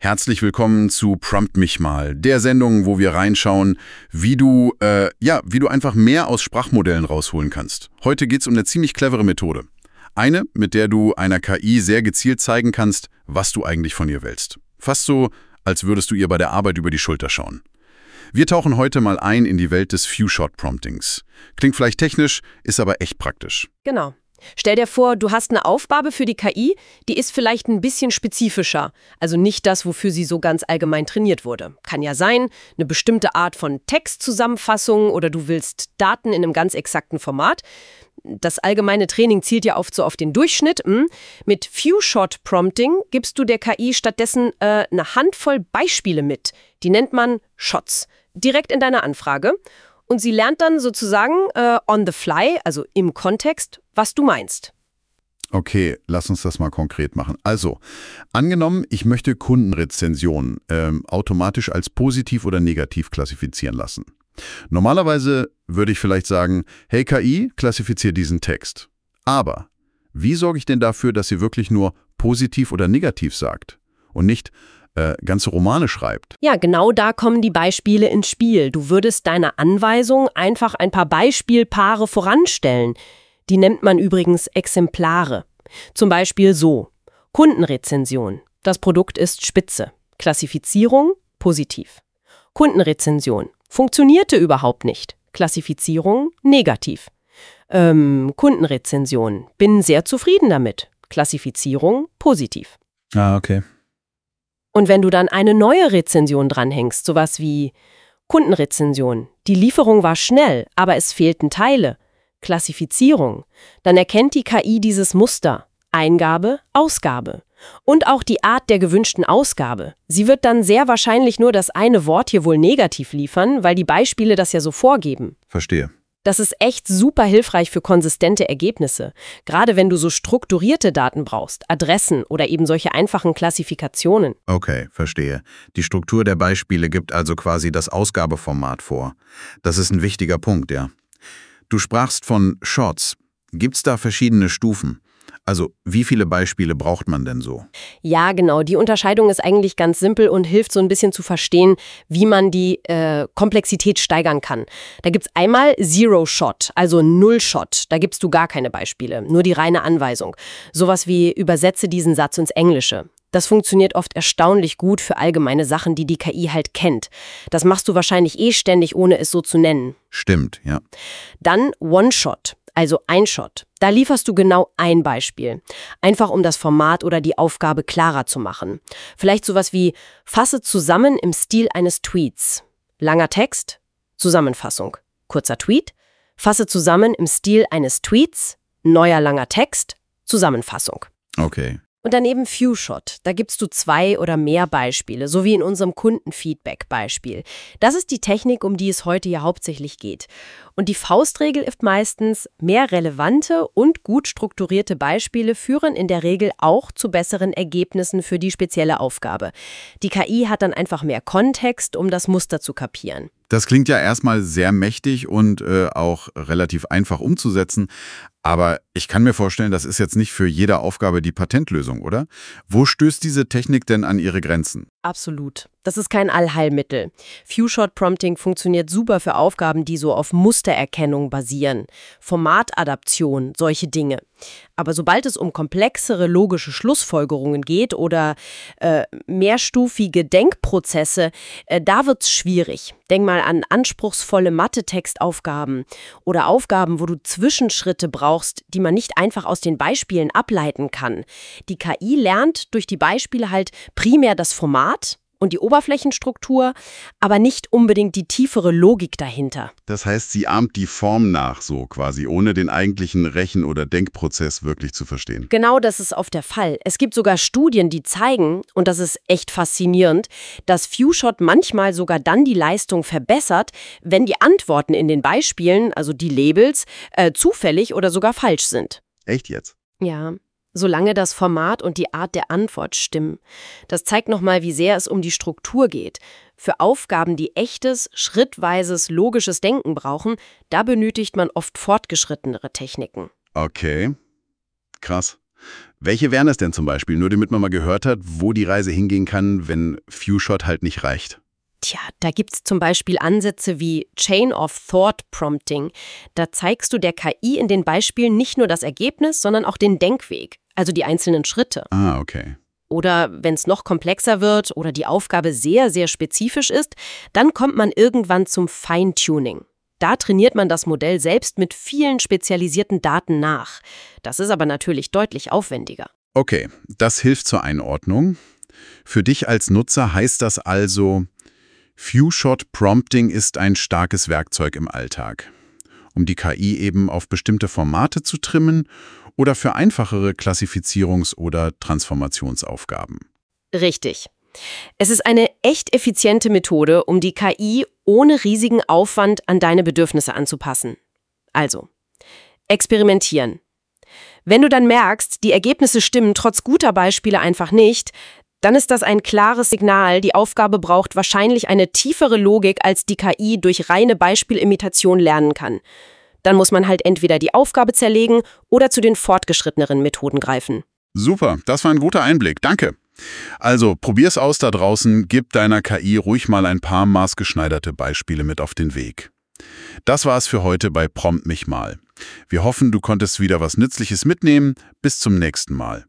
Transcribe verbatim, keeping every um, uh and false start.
Herzlich willkommen zu Prompt mich mal, der Sendung, wo wir reinschauen, wie du, äh, ja, wie du einfach mehr aus Sprachmodellen rausholen kannst. Heute geht's um eine ziemlich clevere Methode. Eine, mit der du einer K I sehr gezielt zeigen kannst, was du eigentlich von ihr willst. Fast so, als würdest du ihr bei der Arbeit über die Schulter schauen. Wir tauchen heute mal ein in die Welt des Few-Shot-Promptings. Klingt vielleicht technisch, ist aber echt praktisch. Genau. Stell dir vor, du hast eine Aufgabe für die K I, die ist vielleicht ein bisschen spezifischer. Also nicht das, wofür sie so ganz allgemein trainiert wurde. Kann ja sein, eine bestimmte Art von Textzusammenfassung oder du willst Daten in einem ganz exakten Format. Das allgemeine Training zielt ja oft so auf den Durchschnitt. Mit Few-Shot-Prompting gibst du der K I stattdessen äh, eine Handvoll Beispiele mit. Die nennt man Shots. Direkt in deiner Anfrage. Und sie lernt dann sozusagen äh, on the fly, also im Kontext, was du meinst. Okay, lass uns das mal konkret machen. Also, angenommen, ich möchte Kundenrezensionen ähm, automatisch als positiv oder negativ klassifizieren lassen. Normalerweise würde ich vielleicht sagen, hey K I, klassifiziere diesen Text. Aber wie sorge ich denn dafür, dass sie wirklich nur positiv oder negativ sagt und nicht äh, ganze Romane schreibt? Ja, genau da kommen die Beispiele ins Spiel. Du würdest deiner Anweisung einfach ein paar Beispielpaare voranstellen. Die nennt man übrigens Exemplare. Zum Beispiel so: Kundenrezension. Das Produkt ist spitze. Klassifizierung positiv. Kundenrezension. Funktionierte überhaupt nicht. Klassifizierung negativ. Ähm, Kundenrezension. Bin sehr zufrieden damit. Klassifizierung positiv. Ah, okay. Und wenn du dann eine neue Rezension dranhängst, sowas wie Kundenrezension, die Lieferung war schnell, aber es fehlten Teile, Klassifizierung, dann erkennt die K I dieses Muster, Eingabe, Ausgabe und auch die Art der gewünschten Ausgabe. Sie wird dann sehr wahrscheinlich nur das eine Wort hier wohl negativ liefern, weil die Beispiele das ja so vorgeben. Verstehe. Das ist echt super hilfreich für konsistente Ergebnisse, gerade wenn du so strukturierte Daten brauchst, Adressen oder eben solche einfachen Klassifikationen. Okay, verstehe. Die Struktur der Beispiele gibt also quasi das Ausgabeformat vor. Das ist ein wichtiger Punkt, ja. Du sprachst von Shots. Gibt's da verschiedene Stufen? Also, wie viele Beispiele braucht man denn so? Ja, genau. Die Unterscheidung ist eigentlich ganz simpel und hilft so ein bisschen zu verstehen, wie man die äh, Komplexität steigern kann. Da gibt's einmal Zero Shot, also Null Shot. Da gibst du gar keine Beispiele, nur die reine Anweisung. Sowas wie übersetze diesen Satz ins Englische. Das funktioniert oft erstaunlich gut für allgemeine Sachen, die die K I halt kennt. Das machst du wahrscheinlich eh ständig, ohne es so zu nennen. Stimmt, ja. Dann One-Shot, also Ein-Shot. Da lieferst du genau ein Beispiel. Einfach um das Format oder die Aufgabe klarer zu machen. Vielleicht sowas wie: Fasse zusammen im Stil eines Tweets. Langer Text, Zusammenfassung. Kurzer Tweet, fasse zusammen im Stil eines Tweets. Neuer langer Text, Zusammenfassung. Okay. Und daneben Few-Shot, da gibst du zwei oder mehr Beispiele, so wie in unserem Kundenfeedback-Beispiel. Das ist die Technik, um die es heute ja hauptsächlich geht. Und die Faustregel ist meistens, mehr relevante und gut strukturierte Beispiele führen in der Regel auch zu besseren Ergebnissen für die spezielle Aufgabe. Die K I hat dann einfach mehr Kontext, um das Muster zu kapieren. Das klingt ja erstmal sehr mächtig und äh, auch relativ einfach umzusetzen. Aber ich kann mir vorstellen, das ist jetzt nicht für jede Aufgabe die Patentlösung, oder? Wo stößt diese Technik denn an ihre Grenzen? Absolut. Das ist kein Allheilmittel. Few-Shot-Prompting funktioniert super für Aufgaben, die so auf Mustererkennung basieren. Formatadaption, solche Dinge. Aber sobald es um komplexere logische Schlussfolgerungen geht oder äh, mehrstufige Denkprozesse, äh, da wird's schwierig. Denk mal an anspruchsvolle Mathe-Textaufgaben oder Aufgaben, wo du Zwischenschritte brauchst, die man nicht einfach aus den Beispielen ableiten kann. Die K I lernt durch die Beispiele halt primär das Format und die Oberflächenstruktur, aber nicht unbedingt die tiefere Logik dahinter. Das heißt, sie ahmt die Form nach so quasi, ohne den eigentlichen Rechen- oder Denkprozess wirklich zu verstehen. Genau das ist oft der Fall. Es gibt sogar Studien, die zeigen, und das ist echt faszinierend, dass Few-Shot manchmal sogar dann die Leistung verbessert, wenn die Antworten in den Beispielen, also die Labels, äh, zufällig oder sogar falsch sind. Echt jetzt? Ja. Solange das Format und die Art der Antwort stimmen. Das zeigt nochmal, wie sehr es um die Struktur geht. Für Aufgaben, die echtes, schrittweises, logisches Denken brauchen, da benötigt man oft fortgeschrittenere Techniken. Okay, krass. Welche wären es denn zum Beispiel? Nur damit man mal gehört hat, wo die Reise hingehen kann, wenn Few-Shot halt nicht reicht. Tja, da gibt's zum Beispiel Ansätze wie Chain of Thought Prompting. Da zeigst du der K I in den Beispielen nicht nur das Ergebnis, sondern auch den Denkweg, also die einzelnen Schritte. Ah, okay. Oder wenn es noch komplexer wird oder die Aufgabe sehr, sehr spezifisch ist, dann kommt man irgendwann zum Feintuning. Da trainiert man das Modell selbst mit vielen spezialisierten Daten nach. Das ist aber natürlich deutlich aufwendiger. Okay, das hilft zur Einordnung. Für dich als Nutzer heißt das also, Few-Shot Prompting ist ein starkes Werkzeug im Alltag, um die K I eben auf bestimmte Formate zu trimmen oder für einfachere Klassifizierungs- oder Transformationsaufgaben. Richtig. Es ist eine echt effiziente Methode, um die K I ohne riesigen Aufwand an deine Bedürfnisse anzupassen. Also, experimentieren. Wenn du dann merkst, die Ergebnisse stimmen trotz guter Beispiele einfach nicht, dann ist das ein klares Signal, die Aufgabe braucht wahrscheinlich eine tiefere Logik, als die K I durch reine Beispielimitation lernen kann. Dann muss man halt entweder die Aufgabe zerlegen oder zu den fortgeschritteneren Methoden greifen. Super, das war ein guter Einblick, danke. Also, probier's aus da draußen, gib deiner K I ruhig mal ein paar maßgeschneiderte Beispiele mit auf den Weg. Das war's für heute bei Prompt mich mal. Wir hoffen, du konntest wieder was Nützliches mitnehmen. Bis zum nächsten Mal.